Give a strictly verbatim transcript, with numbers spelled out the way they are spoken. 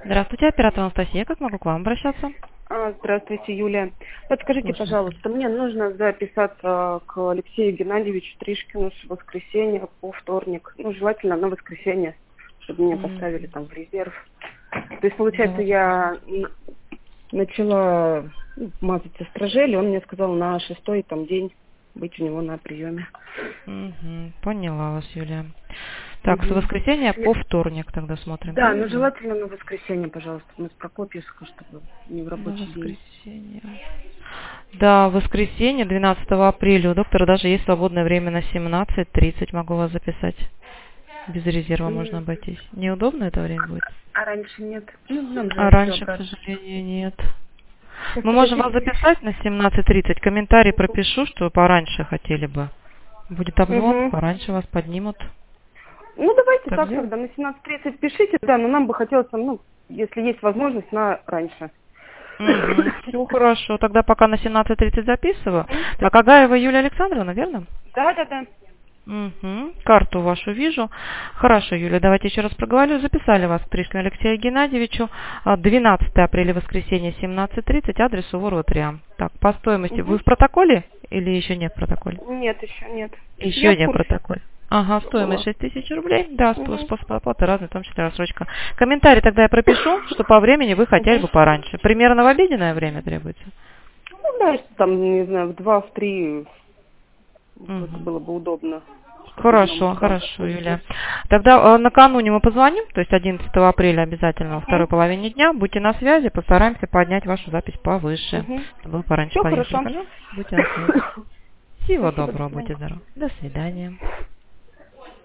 Здравствуйте, оператор Анастасия. Как могу к вам обращаться? А, Здравствуйте, Юлия. Подскажите, Слушаю. пожалуйста, мне нужно записаться к Алексею Геннадьевичу Тришкину с воскресенья по вторник. Ну, желательно на воскресенье, чтобы меня М, поставили там в резерв. То есть, за получается, вас. я н- начала ну, мазать эстрожель, он мне сказал на шестой там день быть у него на приеме. Мгм, поняла вас, Юлия. Так, с Мгм. воскресенья Я- по вторник тогда смотрим, Да, но правильно? желательно на воскресенье, пожалуйста, мы с Прокопьевска, чтобы не в На рабочий день. воскресенье. Да, в воскресенье, двенадцатого апреля. У доктора даже есть свободное время на семнадцать тридцать. Могу вас записать. Без резерва можно М. обойтись. Неудобно это время будет? А раньше нет? Ну, нам А же все раньше, к обратно. сожалению, нет. Сейчас, Мы можем вас подождите. записать на семнадцать тридцать. Комментарий пропишу, что пораньше хотели бы. Будет обзвон, Угу. пораньше вас поднимут. Ну, давайте Так так сделаем? тогда, на семнадцать тридцать пишите, да, но нам бы хотелось, там, ну, если есть возможность, на раньше. Угу. Все хорошо. Тогда пока на семнадцать тридцать записываю. Мгм. Так, Агаева Юлия Александровна, верно? Да, да, да. Угу. Карту вашу вижу. Хорошо, Юлия, давайте еще раз проговорю. Записали вас к Тришкину Алексею Геннадьевичу. А, двенадцатого апреля, воскресенье, семнадцать тридцать, адрес Суворова три А. Так, по стоимости. Вы Мгм. в протоколе или еще нет в протоколе? Нет, еще нет. Я Еще в не в курсе. протоколе. Ага, стоимость Была. шесть тысяч рублей. Да, спо- Угу. способ оплаты разный, в том числе рассрочка. Комментарий тогда я пропишу, что по времени вы хотели Угу. бы пораньше. Примерно в обеденное время требуется? Ну, да, что там, не знаю, в два, в три, это Угу. было бы удобно, чтобы днем Хорошо, утром хорошо, как-то. Юлия. Тогда э, накануне мы позвоним, то есть одиннадцатого апреля обязательно во второй Угу. половине дня. Будьте на связи, постараемся поднять вашу запись повыше, Угу. чтобы вы пораньше Все подъехали. хорошо. Пожалуйста, будьте на связи. Всего Спасибо, до доброго, свидания. будьте здоровы. До свидания.